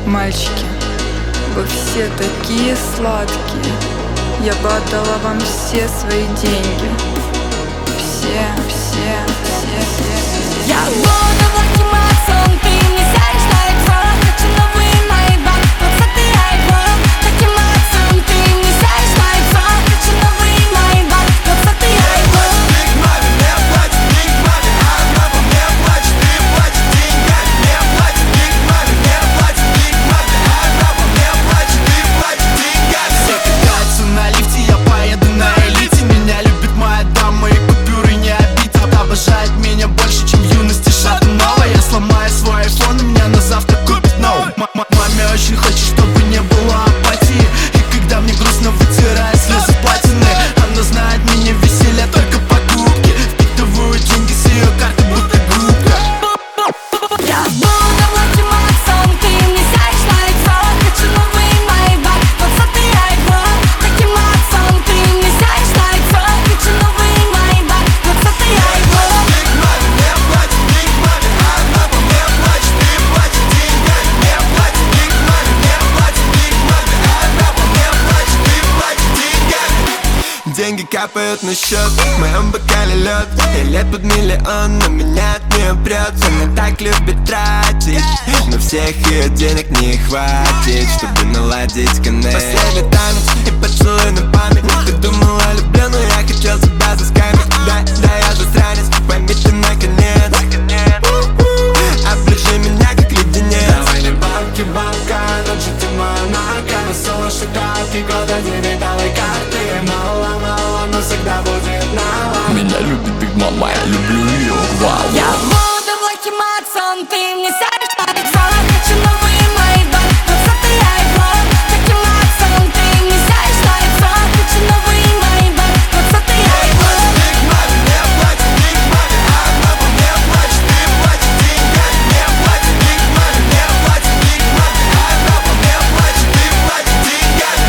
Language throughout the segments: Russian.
Мальчики, вы все такие сладкие. Я бы отдала вам все свои деньги. Все. Я буду плохим отцом, ты не сядешь на iPhone. Хочу новые мои банки, ты iPhone. Таким отцом, ты не сядешь на iPhone. Хочу новые мои банки, ты iPhone. Big money, мне платит Big money, а она по мне плачет и платит деньгами. Мне платит Big money, мне платит Big money, а она по мне плачет и платит деньгами. Все катаются на лифте, я поеду на элите. Меня любит моя дама и купюры не обиты. Обожает меня больше, чем в юности Шатунова. Я сломаю свой айфон, и меня на завтра купит новый. Маме очень хочет, чтобы не было апатии. И когда мне грустно, вытирает слезы платины. Она знает, меня веселят только покупки. Впитываю деньги с ее карты, будто губка. Я буду плохим отцом, ты не сядешь на iPhone. Хочу новые мои банки, ты iPhone. Таким отцом, ты не сядешь на iPhone. Хочу новые мои банки, ты iPhone. Big money, мне платит Big money, а она по мне плачет и платит деньгами. Мне платит Big money, мне платит Big money, а она по мне плачет и платит деньгами. Деньги капают на счет, в моем бокале лед. И лет под миллион, но меня от нее прет. Она так любит тратить, но всех ее денег не хватит, чтобы наладить коннект. Последний танец и поцелуй на память. Ты думала, люблю, но я хотел тебя заскамить. Да, я засранец, пойми ты наконец. Оближи меня как леденец. Давай не банки, банка, ночью ты монако. Весело шоколадки, года не видалой карты. Мало, но всегда будет мало. Меня любит Big Mama, я люблю ее, вау. Я буду плохим отцом, ты не сядешь на iPhone. Хочу новые мои банки, ты iPhone. Таким отцом, ты не сядешь на iPhone. Хочу новые мои банки, ты iPhone. Big money, мне платит Big money, а она по мне плачет и платит деньгами. Мне платит Big money, мне платит Big money, а она по мне плачет и платит деньгами.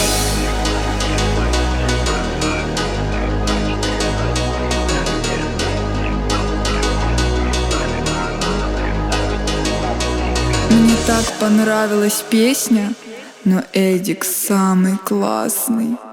Мне так понравилась песня, но Эдик самый классный.